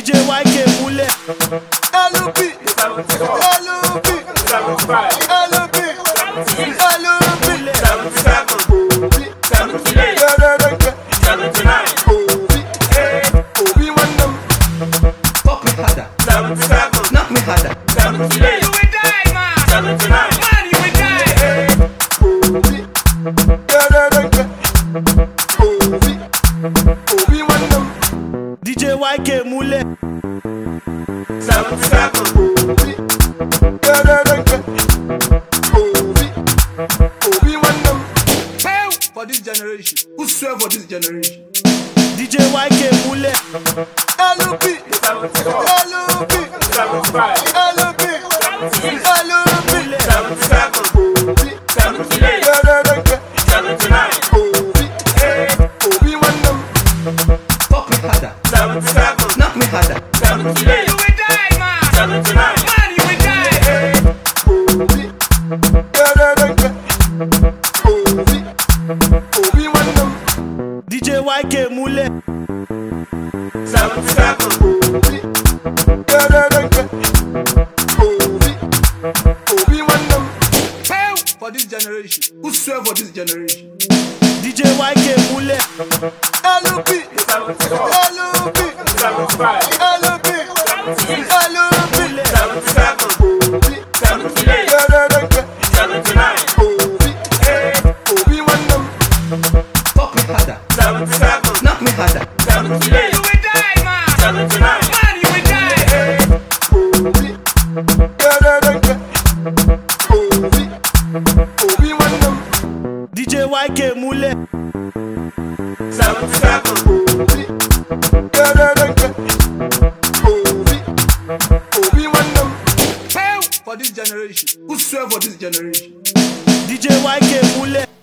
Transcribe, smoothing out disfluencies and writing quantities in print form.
DJ YK Mule. LOP, LOP, LOP, Obi want them. Fuck me harder, knock me harder. You will die, man. Man, you will die. Obi want them. DJ YK Mule. Obi want them. Hell for this generation. Who swear for this generation? DJ YK Mule. LOP, LOP, LOP, Obi want them. Fuck me harder, knock me harder. You will die, man. Man, you will die. Obi want them. DJ YK Mule. Obi want them. Hell for this generation. Who swear for this generation? DJ YK Mule. LOP, LOP, Obi want them. Fuck me harder, knock me harder. You will die, man. Man, you will die. Obi want them. DJ YK Mule. Obi want them. Hell for this generation. Who swear for this generation? DJ YK Mule.